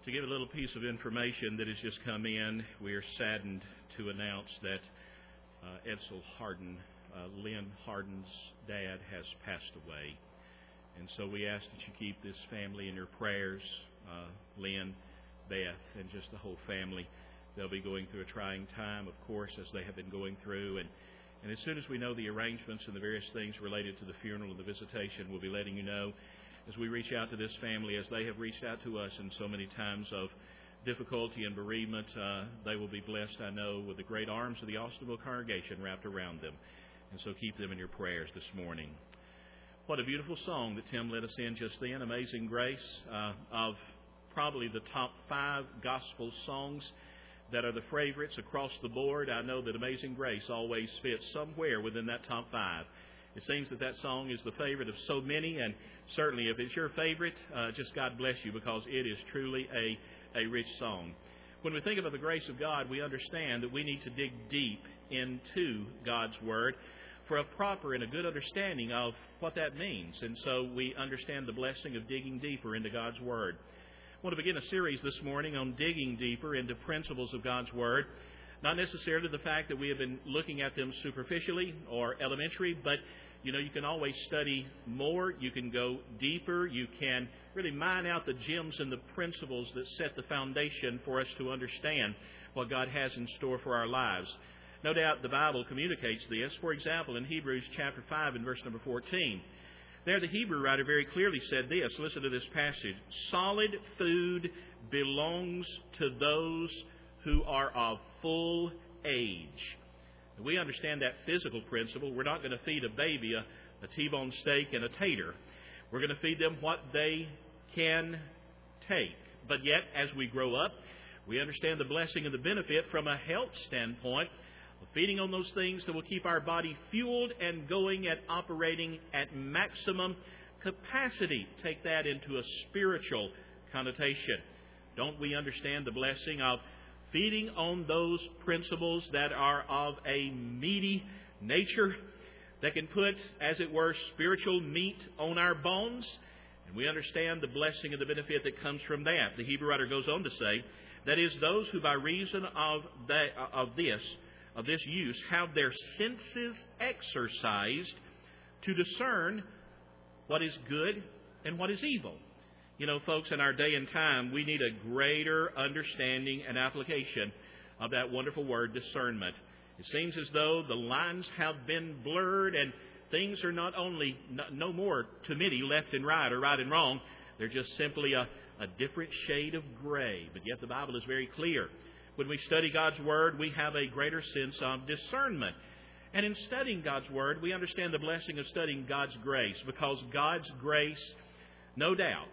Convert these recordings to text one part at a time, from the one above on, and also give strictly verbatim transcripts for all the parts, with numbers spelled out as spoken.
To give a little piece of information that has just come in, we are saddened to announce that uh, Edsel Harden, uh, Lynn Harden's dad, has passed away. And so we ask that you keep this family in your prayers, uh, Lynn, Beth, and just the whole family. They'll be going through a trying time, of course, as they have been going through. And, and as soon as we know the arrangements and the various things related to the funeral and the visitation, we'll be letting you know. As we reach out to this family, as they have reached out to us in so many times of difficulty and bereavement, uh, they will be blessed, I know, with the great arms of the Austinville congregation wrapped around them. And so keep them in your prayers this morning. What a beautiful song that Tim led us in just then, Amazing Grace, uh, of probably the top five gospel songs that are the favorites across the board. I know that Amazing Grace always fits somewhere within that top five. It seems that that song is the favorite of so many, and certainly if it's your favorite, uh, just God bless you, because it is truly a, a rich song. When we think about the grace of God, we understand that we need to dig deep into God's Word for a proper and a good understanding of what that means. And so we understand the blessing of digging deeper into God's Word. I want to begin a series this morning on digging deeper into principles of God's Word. Not necessarily the fact that we have been looking at them superficially or elementary, but you know, you can always study more, you can go deeper, you can really mine out the gems and the principles that set the foundation for us to understand what God has in store for our lives. No doubt the Bible communicates this. For example, in Hebrews chapter five and verse number fourteen, there the Hebrew writer very clearly said this. Listen to this passage. Solid food belongs to those who are of full age. We understand that physical principle. We're not going to feed a baby a, a T-bone steak and a tater. We're going to feed them what they can take. But yet, as we grow up, we understand the blessing and the benefit from a health standpoint of feeding on those things that will keep our body fueled and going and operating at maximum capacity. Take that into a spiritual connotation. Don't we understand the blessing of feeding on those principles that are of a meaty nature, that can put, as it were, spiritual meat on our bones? And we understand the blessing and the benefit that comes from that. The Hebrew writer goes on to say, that is, those who by reason of that, of this, of this use, have their senses exercised to discern what is good and what is evil. You know, folks, in our day and time, we need a greater understanding and application of that wonderful word, discernment. It seems as though the lines have been blurred and things are not only no more to many left and right or right and wrong. They're just simply a, a different shade of gray. But yet the Bible is very clear. When we study God's Word, we have a greater sense of discernment. And in studying God's Word, we understand the blessing of studying God's grace, because God's grace, no doubt,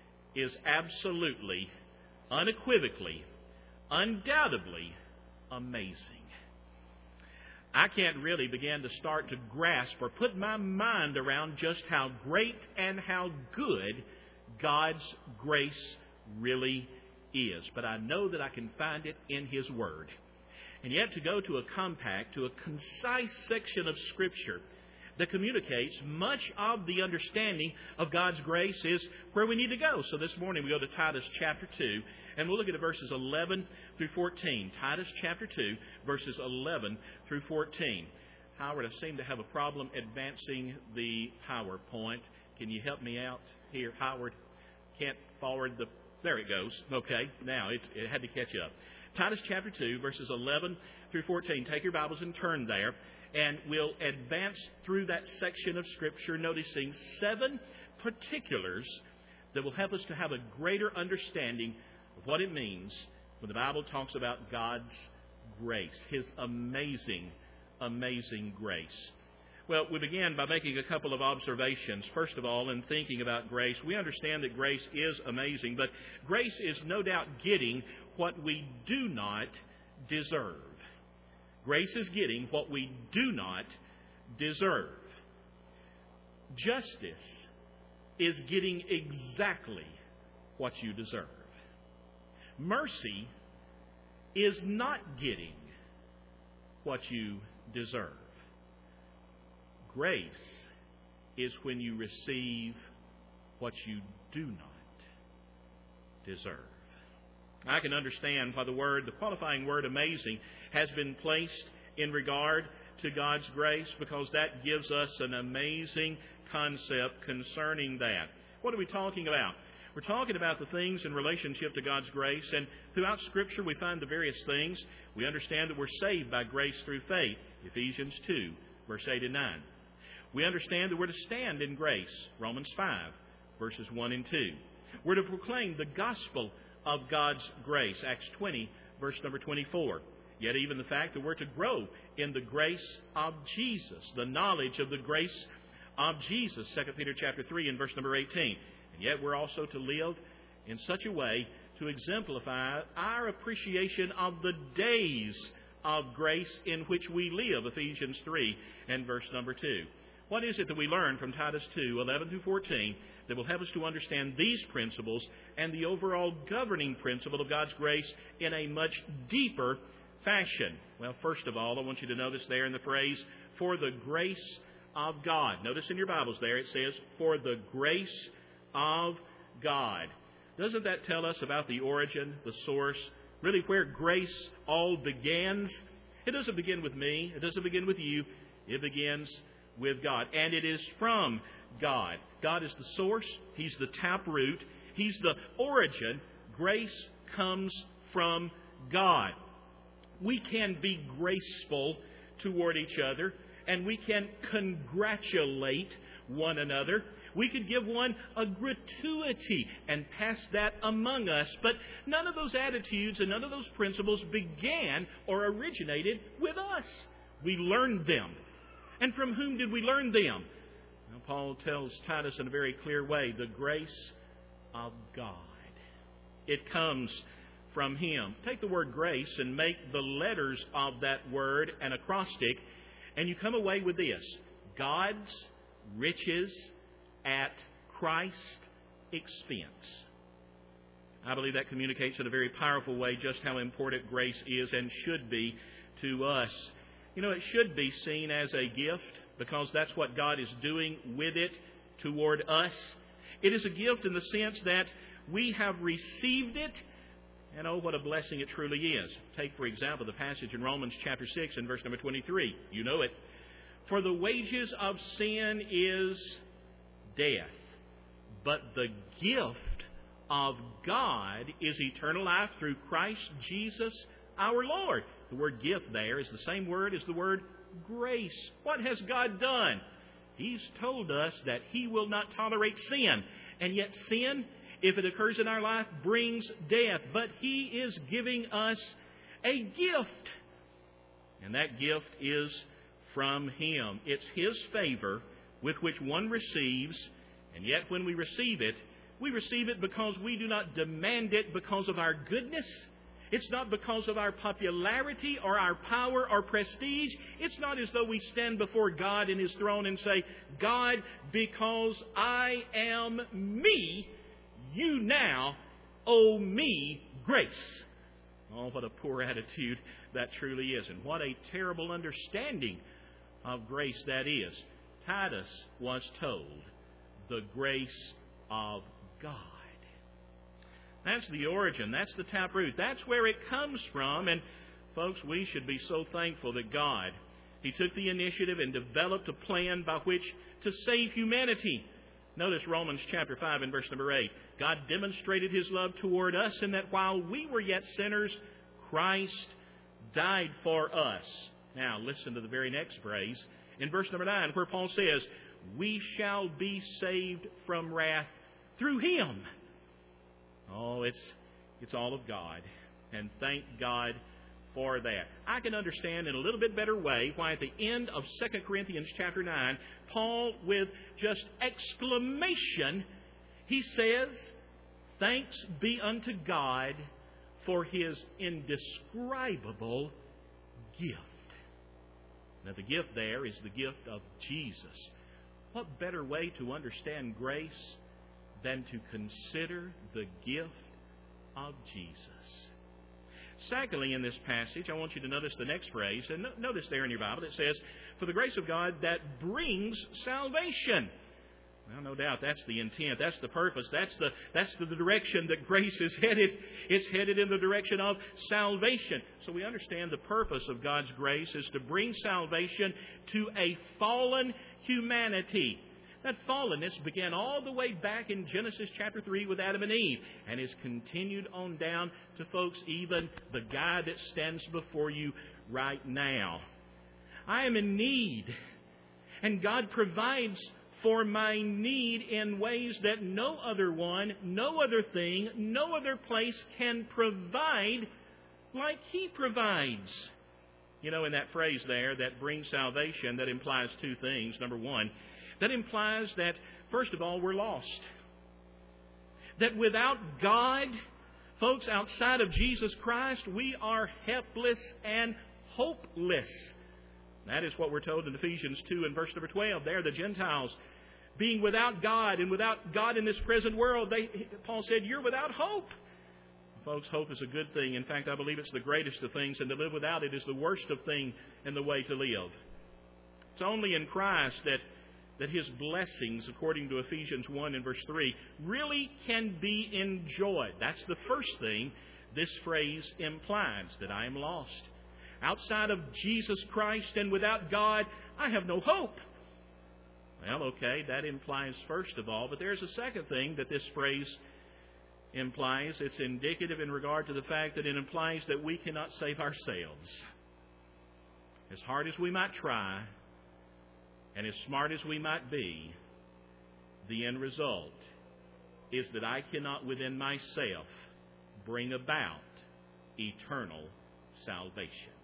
is absolutely, unequivocally, undoubtedly amazing. I can't really begin to start to grasp or put my mind around just how great and how good God's grace really is. But I know that I can find it in His Word. And yet to go to a compact, to a concise section of Scripture that communicates much of the understanding of God's grace is where we need to go. So this morning we go to Titus chapter two, and we'll look at verses eleven through fourteen. Titus chapter two, verses eleven through fourteen. Howard, I seem to have a problem advancing the PowerPoint. Can you help me out here, Howard? Can't forward the... There it goes. Okay, now it's, it had to catch up. Titus chapter two, verses eleven through fourteen. Take your Bibles and turn there. And we'll advance through that section of Scripture, noticing seven particulars that will help us to have a greater understanding of what it means when the Bible talks about God's grace, His amazing, amazing grace. Well, we begin by making a couple of observations. First of all, in thinking about grace, we understand that grace is amazing, but grace is no doubt getting what we do not deserve. Grace is getting what we do not deserve. Justice is getting exactly what you deserve. Mercy is not getting what you deserve. Grace is when you receive what you do not deserve. I can understand why the word, the qualifying word amazing, has been placed in regard to God's grace, because that gives us an amazing concept concerning that. What are we talking about? We're talking about the things in relationship to God's grace, and throughout Scripture we find the various things. We understand that we're saved by grace through faith, Ephesians two, verse eight and nine. We understand that we're to stand in grace, Romans five, verses one and two. We're to proclaim the gospel of God's grace, Acts twenty, verse number twenty-four. Yet even the fact that we're to grow in the grace of Jesus, the knowledge of the grace of Jesus, Second Peter chapter three and verse number eighteen. And yet we're also to live in such a way to exemplify our appreciation of the days of grace in which we live, Ephesians three and verse number two. What is it that we learn from Titus two, eleven through fourteen, that will help us to understand these principles and the overall governing principle of God's grace in a much deeper fashion? Well, first of all, I want you to notice there in the phrase, for the grace of God. Notice in your Bibles there it says, for the grace of God. Doesn't that tell us about the origin, the source, really where grace all begins? It doesn't begin with me. It doesn't begin with you. It begins with God. And it is from God. God is the source. He's the taproot. He's the origin. Grace comes from God. We can be graceful toward each other, and we can congratulate one another. We could give one a gratuity and pass that among us. But none of those attitudes and none of those principles began or originated with us. We learned them. And from whom did we learn them? Now, Paul tells Titus in a very clear way, the grace of God. It comes from Him. Take the word grace and make the letters of that word an acrostic, and you come away with this: God's riches at Christ's expense. I believe that communicates in a very powerful way just how important grace is and should be to us. You know, it should be seen as a gift, because that's what God is doing with it toward us. It is a gift in the sense that we have received it, and oh, what a blessing it truly is. Take, for example, the passage in Romans chapter six and verse number twenty-three. You know it. For the wages of sin is death, but the gift of God is eternal life through Christ Jesus our Lord. The word gift there is the same word as the word grace. What has God done? He's told us that He will not tolerate sin. And yet sin, if it occurs in our life, brings death. But He is giving us a gift. And that gift is from Him. It's His favor with which one receives. And yet when we receive it, we receive it because we do not demand it because of our goodness. It's not because of our popularity or our power or prestige. It's not as though we stand before God in His throne and say, God, because I am me, you now owe me grace. Oh, what a poor attitude that truly is. And what a terrible understanding of grace that is. Titus was told the grace of God. That's the origin. That's the taproot. That's where it comes from. And folks, we should be so thankful that God, He took the initiative and developed a plan by which to save humanity. Notice Romans chapter five and verse number eight. God demonstrated His love toward us in that while we were yet sinners, Christ died for us. Now listen to the very next phrase in verse number nine, where Paul says, we shall be saved from wrath through Him. Oh, it's it's all of God. And thank God for that. I can understand in a little bit better way why at the end of Second Corinthians chapter nine, Paul, with just exclamation, he says, thanks be unto God for His indescribable gift. Now the gift there is the gift of Jesus. What better way to understand grace than to consider the gift of Jesus? Secondly, in this passage, I want you to notice the next phrase. And notice there in your Bible, it says, for the grace of God that brings salvation. Well, no doubt that's the intent. That's the purpose. That's the that's the direction that grace is headed. It's headed in the direction of salvation. So we understand the purpose of God's grace is to bring salvation to a fallen humanity. That fallenness began all the way back in Genesis chapter three with Adam and Eve, and has continued on down to, folks, even the guy that stands before you right now. I am in need, and God provides for my need in ways that no other one, no other thing, no other place can provide like He provides. You know, in that phrase there, that brings salvation, that implies two things. Number one, that implies that, first of all, we're lost. That without God, folks, outside of Jesus Christ, we are helpless and hopeless. That is what we're told in Ephesians two and verse number twelve. There, the Gentiles, being without God and without God in this present world, they, Paul said, you're without hope. Folks, hope is a good thing. In fact, I believe it's the greatest of things, and to live without it is the worst of thing and the way to live. It's only in Christ that that His blessings, according to Ephesians one and verse three, really can be enjoyed. That's the first thing this phrase implies, that I am lost. Outside of Jesus Christ and without God, I have no hope. Well, okay, that implies first of all, but there's a second thing that this phrase implies. It's indicative in regard to the fact that it implies that we cannot save ourselves. As hard as we might try, and as smart as we might be, the end result is that I cannot within myself bring about eternal salvation.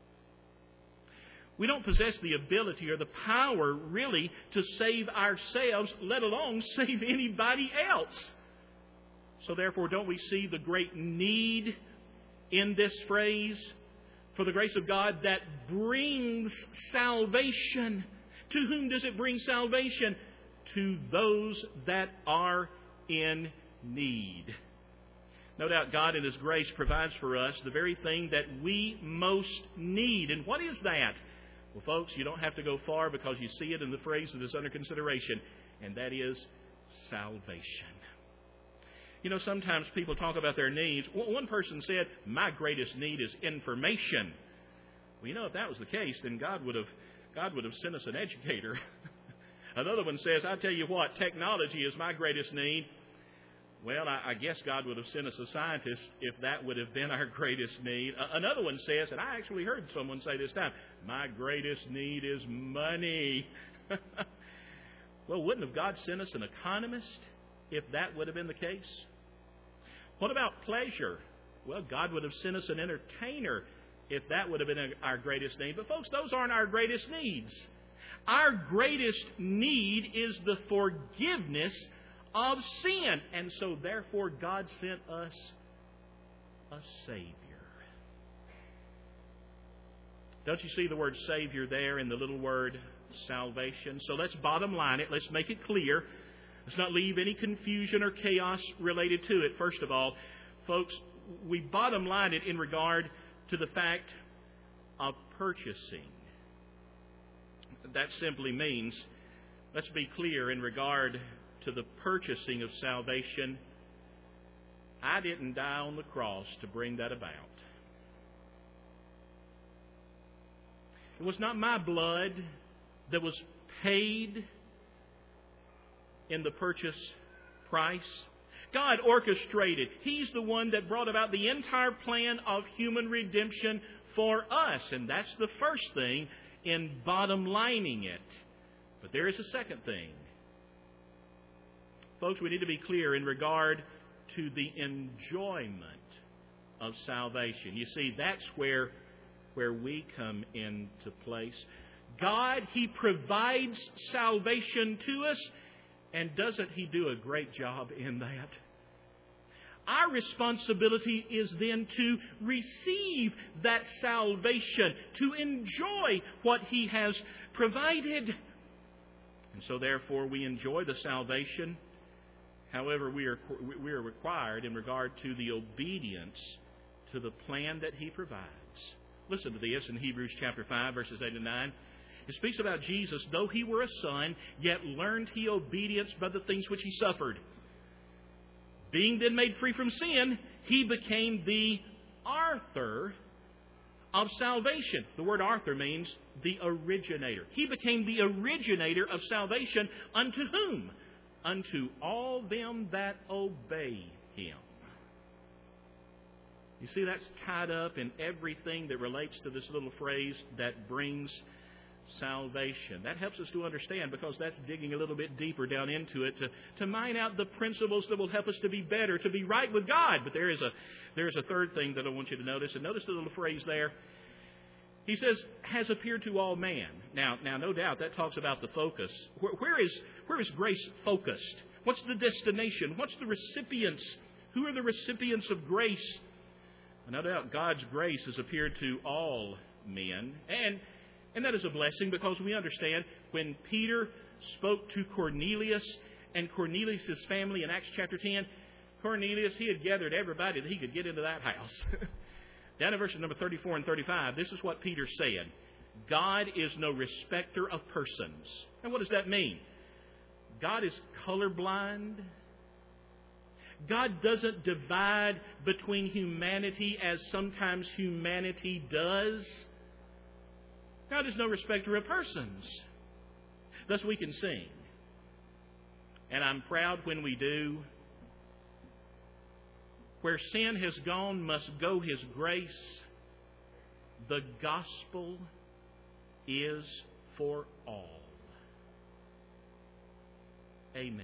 We don't possess the ability or the power really to save ourselves, let alone save anybody else. So therefore, don't we see the great need in this phrase for the grace of God that brings salvation? To whom does it bring salvation? To those that are in need. No doubt God in His grace provides for us the very thing that we most need. And what is that? Well, folks, you don't have to go far because you see it in the phrase that is under consideration, and that is salvation. You know, sometimes people talk about their needs. One person said, my greatest need is information. Well, you know, if that was the case, then God would have God would have sent us an educator. Another one says, I tell you what, technology is my greatest need. Well, I, I guess God would have sent us a scientist if that would have been our greatest need. Uh, another one says, and I actually heard someone say this time, my greatest need is money. Well, wouldn't have God sent us an economist if that would have been the case? What about pleasure? Well, God would have sent us an entertainer if that would have been our greatest need. But folks, those aren't our greatest needs. Our greatest need is the forgiveness of sin. And so therefore God sent us a Savior. Don't you see the word Savior there in the little word salvation? So let's bottom line it. Let's make it clear. Let's not leave any confusion or chaos related to it. First of all, folks, we bottom line it in regard to the fact of purchasing. That simply means, let's be clear in regard to the purchasing of salvation. I didn't die on the cross to bring that about. It was not my blood that was paid in the purchase price. God orchestrated. He's the one that brought about the entire plan of human redemption for us. And that's the first thing in bottom lining it. But there is a second thing. Folks, we need to be clear in regard to the enjoyment of salvation. You see, that's where, where we come into place. God, He provides salvation to us. And doesn't He do a great job in that? Our responsibility is then to receive that salvation, to enjoy what He has provided. And so therefore we enjoy the salvation. However, we are, we are required in regard to the obedience to the plan that He provides. Listen to this in Hebrews chapter five, verses eight and nine. It speaks about Jesus, though he were a son, yet learned he obedience by the things which he suffered. Being then made free from sin, he became the author of salvation. The word author means the originator. He became the originator of salvation unto whom? Unto all them that obey him. You see, that's tied up in everything that relates to this little phrase, that brings salvation. That helps us to understand, because that's digging a little bit deeper down into it to, to mine out the principles that will help us to be better, to be right with God. But there is a there is a third thing that I want you to notice. And notice the little phrase there. He says, has appeared to all man. Now, now, no doubt that talks about the focus. Where, where is where is grace focused? What's the destination? What's the recipients? Who are the recipients of grace? No doubt God's grace has appeared to all men. And, and that is a blessing, because we understand when Peter spoke to Cornelius and Cornelius' family in Acts chapter ten, Cornelius, he had gathered everybody that he could get into that house. Down in verses number thirty-four and thirty-five, this is what Peter said. God is no respecter of persons. And what does that mean? God is colorblind. God doesn't divide between humanity as sometimes humanity does. God is no respecter of persons. Thus we can sing. And I'm proud when we do. Where sin has gone must go His grace. The gospel is for all. Amen.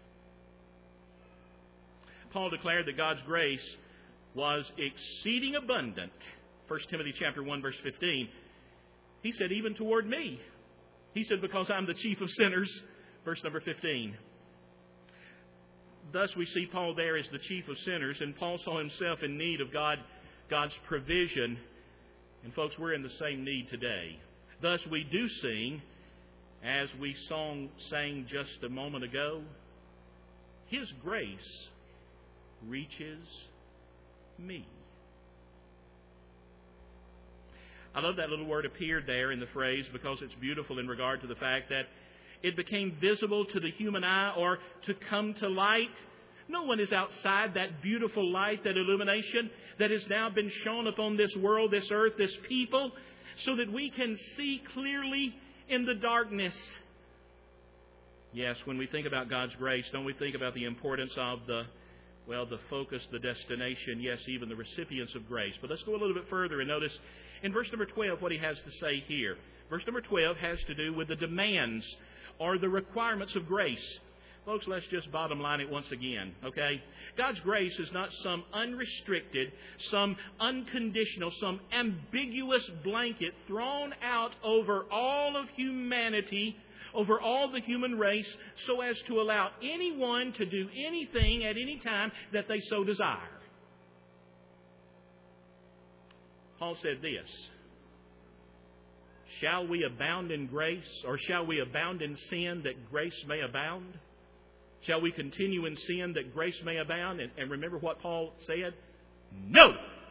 Paul declared that God's grace was exceeding abundant. First Timothy chapter one, verse fifteen. He said, even toward me. He said, because I'm the chief of sinners. Verse number fifteen. Thus we see Paul there as the chief of sinners, and Paul saw himself in need of God, God's provision. And folks, we're in the same need today. Thus we do sing, as we song, sang just a moment ago, His grace reaches me. I love that little word appeared there in the phrase, because it's beautiful in regard to the fact that it became visible to the human eye, or to come to light. No one is outside that beautiful light, that illumination that has now been shone upon this world, this earth, this people, so that we can see clearly in the darkness. Yes, when we think about God's grace, don't we think about the importance of the Well, the focus, the destination, yes, even the recipients of grace. But let's go a little bit further and notice in verse number twelve what he has to say here. Verse number twelve has to do with the demands or the requirements of grace. Folks, let's just bottom line it once again, okay? God's grace is not some unrestricted, some unconditional, some ambiguous blanket thrown out over all of humanity, over all the human race, so as to allow anyone to do anything at any time that they so desire. Paul said this, shall we abound in grace, or shall we abound in sin that grace may abound? Shall we continue in sin that grace may abound? And, and remember what Paul said? No!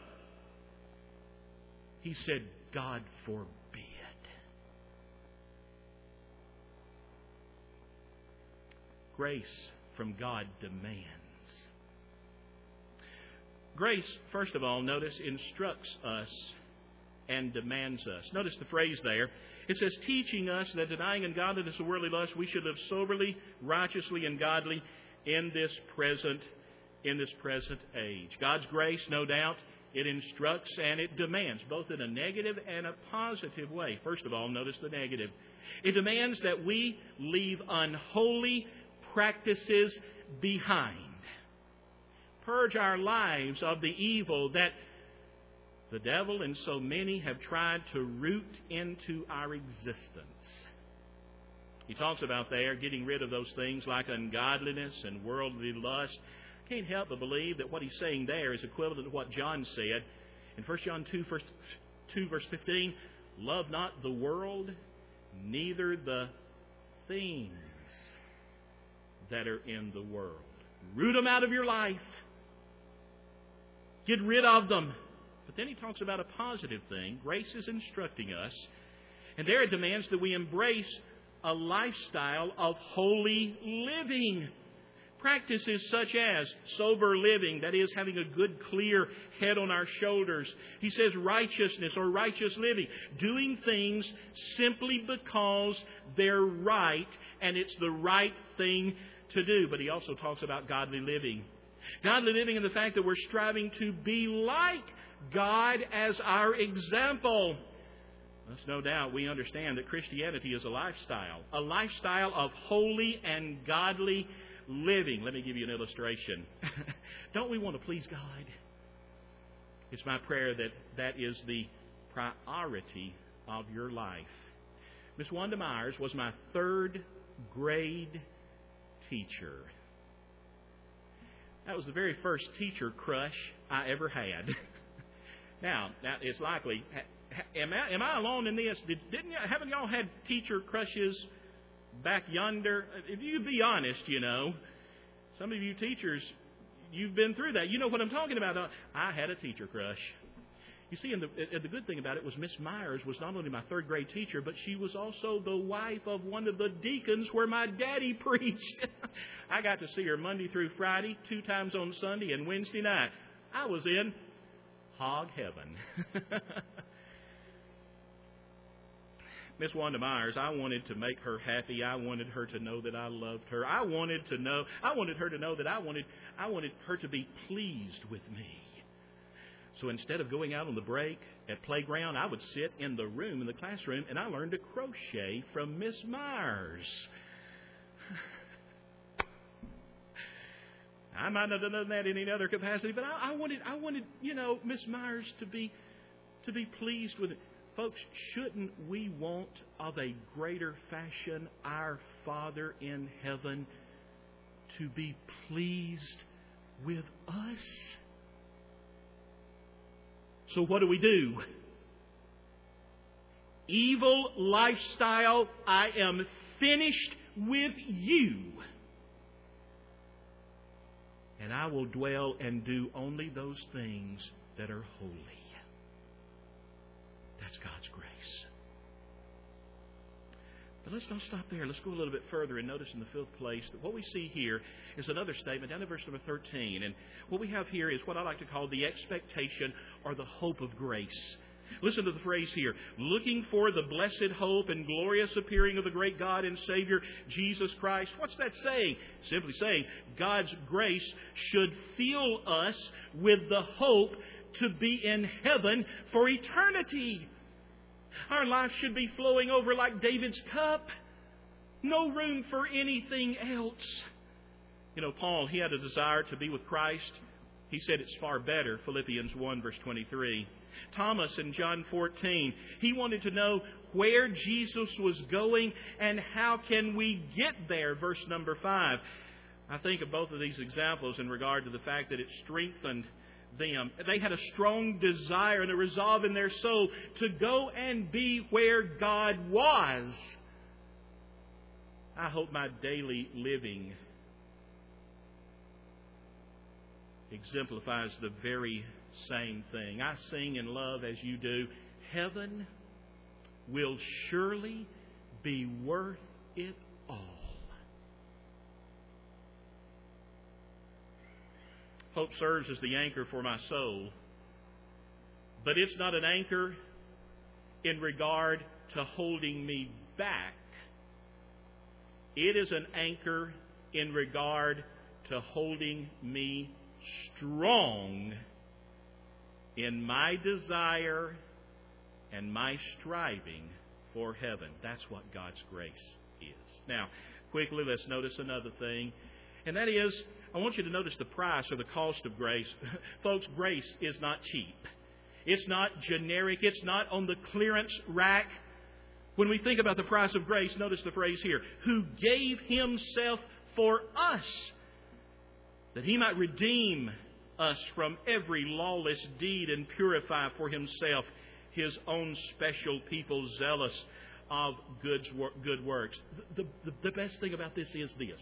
He said, God forbid. Grace from God demands. Grace, first of all, notice, instructs us and demands us. Notice the phrase there. It says, teaching us that denying ungodliness and worldly lust, we should live soberly, righteously, and godly in this present, in this present age. God's grace, no doubt, it instructs and it demands, both in a negative and a positive way. First of all, notice the negative. It demands that we leave unholy practices behind. Purge our lives of the evil that the devil and so many have tried to root into our existence. He talks about there getting rid of those things like ungodliness and worldly lust. I can't help but believe that what he's saying there is equivalent to what John said in First John two, verse fifteen. Love not the world, neither the things that are in the world. Root them out of your life. Get rid of them. But then he talks about a positive thing. Grace is instructing us. And there it demands that we embrace a lifestyle of holy living. Practices such as sober living, that is, having a good, clear head on our shoulders. He says righteousness or righteous living, doing things simply because they're right and it's the right thing to do. But he also talks about godly living. Godly living in the fact that we're striving to be like God as our example. There's no doubt we understand that Christianity is a lifestyle, a lifestyle of holy and godly living. Let me give you an illustration. Don't we want to please God? It's my prayer that that is the priority of your life. Miss Wanda Myers was my third grade teacher. That was the very first teacher crush I ever had. now, now it's likely. Am I, am I alone in this? Did, didn't you, haven't y'all had teacher crushes back yonder? If you be honest, you know, some of you teachers, you've been through that. You know what I'm talking about. I had a teacher crush. You see, and the, and the good thing about it was Miss Myers was not only my third grade teacher, but she was also the wife of one of the deacons where my daddy preached. I got to see her Monday through Friday, two times on Sunday and Wednesday night. I was in hog heaven. Miss Wanda Myers, I wanted to make her happy. I wanted her to know that I loved her. I wanted to know, I wanted her to know that I wanted, I wanted her to be pleased with me. So instead of going out on the break at playground, I would sit in the room, in the classroom, and I learned to crochet from Miss Myers. I might not have done that in any other capacity, but I, I wanted, I wanted, you know, Miss Myers to be, to be pleased with it. Folks, shouldn't we want of a greater fashion our Father in heaven to be pleased with us? So what do we do? Evil lifestyle, I am finished with you. And I will dwell and do only those things that are holy. That's God's grace. But let's not stop there. Let's go a little bit further and notice in the fifth place that what we see here is another statement down in verse number thirteen. And what we have here is what I like to call the expectation or the hope of grace. Listen to the phrase here. Looking for the blessed hope and glorious appearing of the great God and Savior, Jesus Christ. What's that saying? Simply saying God's grace should fill us with the hope to be in heaven for eternity. Our life should be flowing over like David's cup. No room for anything else. You know, Paul, he had a desire to be with Christ. He said it's far better, Philippians one, verse twenty-three. Thomas in John fourteen, he wanted to know where Jesus was going and how can we get there, verse number five. I think of both of these examples in regard to the fact that it strengthened them. They had a strong desire and a resolve in their soul to go and be where God was. I hope my daily living exemplifies the very same thing. I sing and love as you do. Heaven will surely be worth it all. Hope serves as the anchor for my soul, but it's not an anchor in regard to holding me back. It is an anchor in regard to holding me strong in my desire and my striving for heaven. That's what God's grace is. Now, quickly, let's notice another thing, and that is, I want you to notice the price or the cost of grace. Folks, grace is not cheap. It's not generic. It's not on the clearance rack. When we think about the price of grace, notice the phrase here, who gave Himself for us, that He might redeem us from every lawless deed and purify for Himself His own special people, zealous of good, good works. The, the, the best thing about this is this.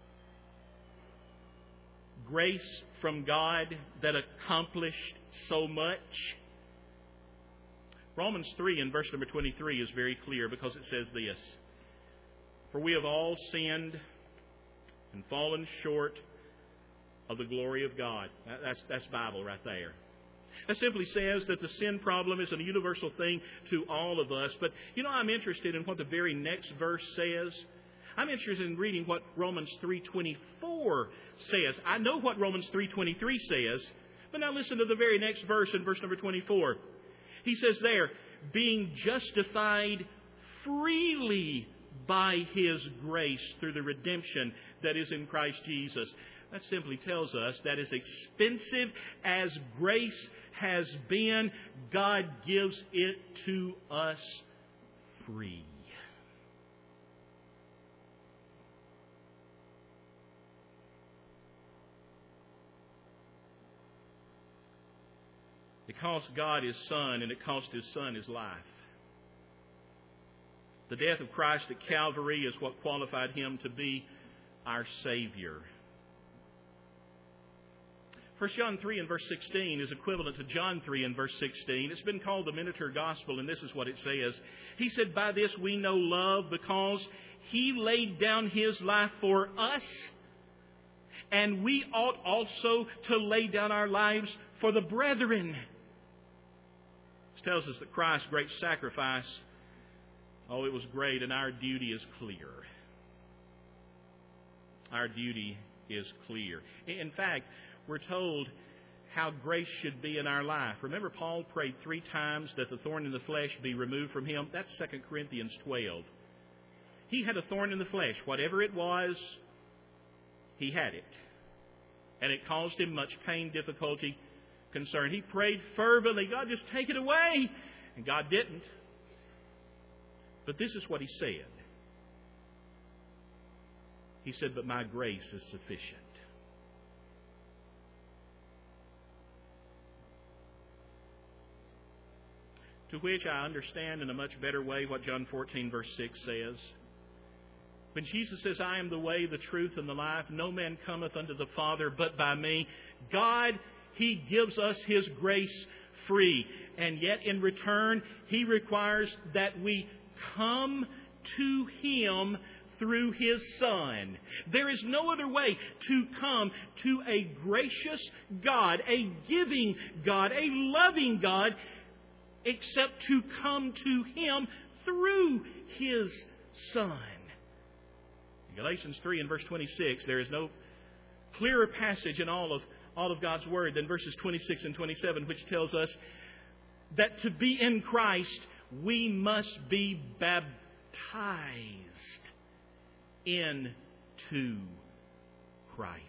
Grace from God that accomplished so much Romans three and verse number twenty-three is very clear because it says this: "For we have all sinned and fallen short of the glory of God." That's, that's Bible right there. That simply says that the sin problem is a universal thing to all of us. But, you know, I'm interested in what the very next verse says. I'm interested in reading what Romans three twenty-four says. I know what Romans three twenty-three says, but now listen to the very next verse in verse number twenty-four. He says there, "Being justified freely by His grace through the redemption that is in Christ Jesus." That simply tells us that as expensive as grace has been, God gives it to us free. It cost God His Son, and it cost His Son His life. The death of Christ at Calvary is what qualified Him to be our Savior. First John three and verse sixteen is equivalent to John three and verse sixteen. It's been called the miniature gospel, and this is what it says. He said, "By this we know love, because He laid down His life for us, and we ought also to lay down our lives for the brethren." This tells us that Christ's great sacrifice, oh, it was great, and our duty is clear. Our duty is clear. In fact, we're told how grace should be in our life. Remember, Paul prayed three times that the thorn in the flesh be removed from him. That's Second Corinthians twelve. He had a thorn in the flesh. Whatever it was, he had it. And it caused him much pain, difficulty, concern. He prayed fervently, "God, just take it away." And God didn't. But this is what he said. He said, "But my grace is sufficient." To which I understand in a much better way what John fourteen verse six says. When Jesus says, "I am the way, the truth, and the life, no man cometh unto the Father but by me," God, He gives us His grace free. And yet in return, He requires that we come to Him through His Son. There is no other way to come to a gracious God, a giving God, a loving God, except to come to Him through His Son. In Galatians three and verse twenty-six, there is no clearer passage in all of, all of God's Word than verses twenty-six and twenty-seven, which tells us that to be in Christ, we must be baptized into Christ.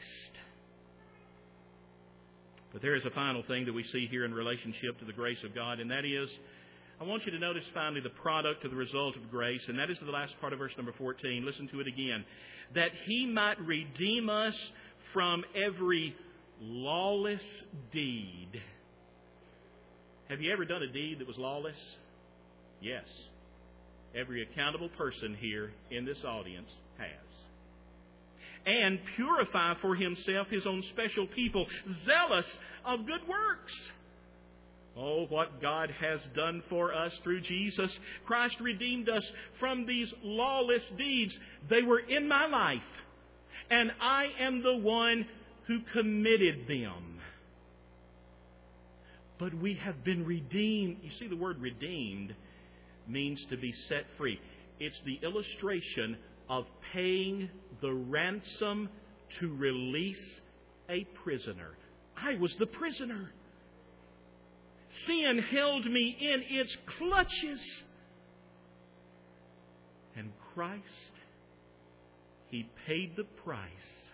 But there is a final thing that we see here in relationship to the grace of God, and that is, I want you to notice finally the product of the result of grace, and that is the last part of verse number fourteen. Listen to it again. "That He might redeem us from every lawless deed." Have you ever done a deed that was lawless? Yes. Every accountable person here in this audience has. "And purify for Himself His own special people, zealous of good works." Oh, what God has done for us through Jesus. Christ redeemed us from these lawless deeds. They were in my life, and I am the one who committed them. But we have been redeemed. You see, the word redeemed means to be set free. It's the illustration of paying the ransom to release a prisoner. I was the prisoner. Sin held me in its clutches. And Christ, He paid the price.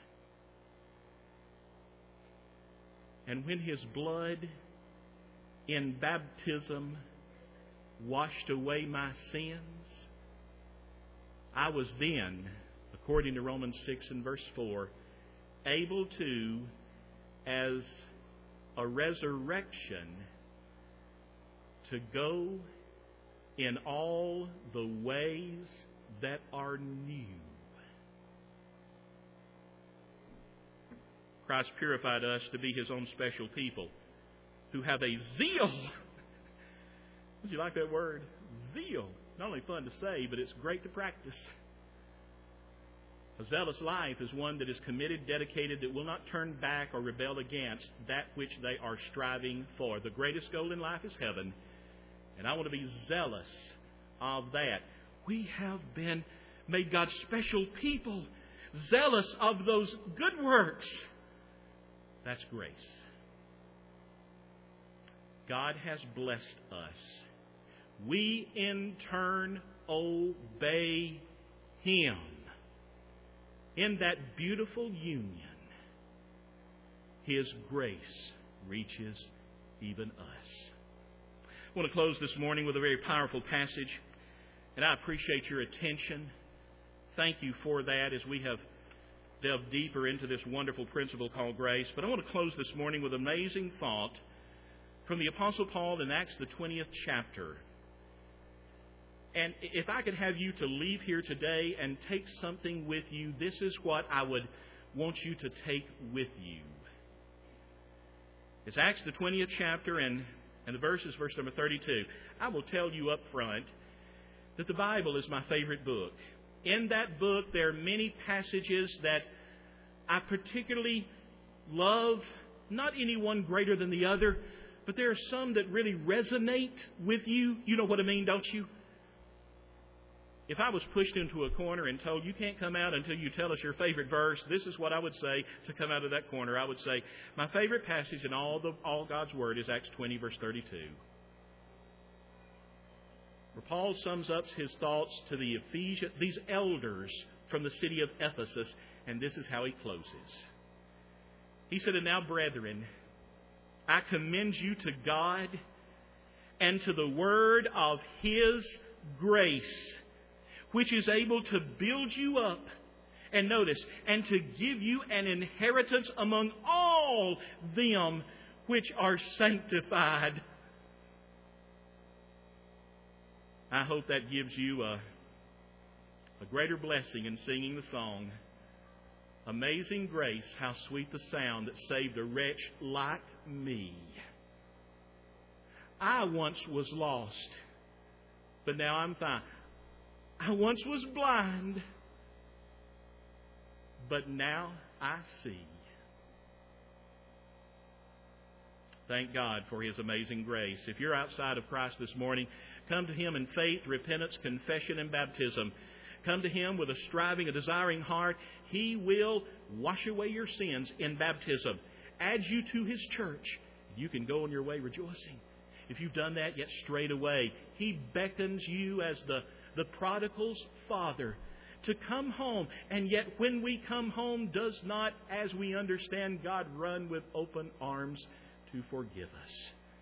And when His blood in baptism washed away my sins, I was then, according to Romans six and verse four, able to, as a resurrection, to go in all the ways that are new. Christ purified us to be His own special people who have a zeal Don't you like that word? Zeal. Not only fun to say, but it's great to practice. A zealous life is one that is committed, dedicated, that will not turn back or rebel against that which they are striving for. The greatest goal in life is heaven, and I want to be zealous of that. We have been made God's special people, zealous of those good works. That's grace. God has blessed us. We in turn obey Him. In that beautiful union, His grace reaches even us. I want to close this morning with a very powerful passage, and I appreciate your attention. Thank you for that as we have delved deeper into this wonderful principle called grace. But I want to close this morning with an amazing thought from the Apostle Paul in Acts the twentieth chapter. And if I could have you to leave here today and take something with you, this is what I would want you to take with you. It's Acts the twentieth chapter, and, and the verse is verse number thirty-two. I will tell you up front that the Bible is my favorite book. In that book, there are many passages that I particularly love, not any one greater than the other, but there are some that really resonate with you. You know what I mean, don't you? If I was pushed into a corner and told, you can't come out until you tell us your favorite verse, this is what I would say to come out of that corner. I would say, my favorite passage in all the all God's Word is Acts twenty, verse thirty-two. Where Paul sums up his thoughts to the Ephesians, these elders from the city of Ephesus, and this is how he closes. He said, and now, brethren, I commend you to God and to the word of His grace, which is able to build you up, and notice, and to give you an inheritance among all them which are sanctified. I hope that gives you a, a greater blessing in singing the song, Amazing Grace, how sweet the sound that saved a wretch like me. I once was lost, but now I'm fine. I once was blind, but now I see. Thank God for His amazing grace. If you're outside of Christ this morning, come to Him in faith, repentance, confession, and baptism. Come to Him with a striving, a desiring heart. He will wash away your sins in baptism, add you to His church. You can go on your way rejoicing. If you've done that, yet straight away, He beckons you as the The prodigal's father to come home. And yet when we come home, does not, as we understand, God run with open arms to forgive us.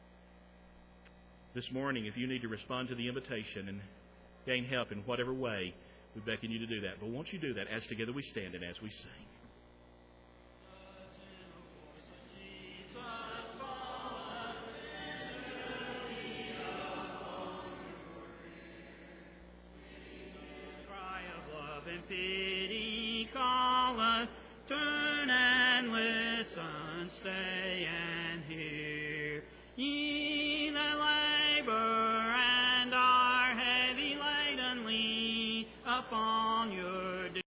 This morning, if you need to respond to the invitation and gain help in whatever way, we beckon you to do that. But won't you do that as together we stand and as we sing? Pity calleth, turn